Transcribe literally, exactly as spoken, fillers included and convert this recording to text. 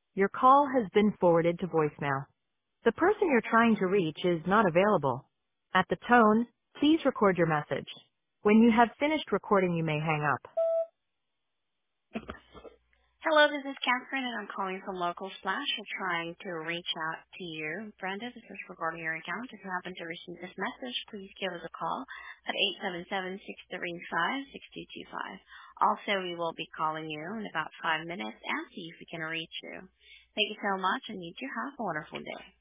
Your call has been forwarded to voicemail. The person you're trying to reach is not available. At the tone, please record your message. When you have finished recording, you may hang up. Hello, this is Catherine, and I'm calling from Local Splash. We're trying to reach out to you. Brenda, this is regarding your account. If you happen to receive this message, please give us a call at eight seven seven, six three five, six two two five. Also, we will be calling you in about five minutes and see if we can reach you. Thank you so much, and you do have a wonderful day.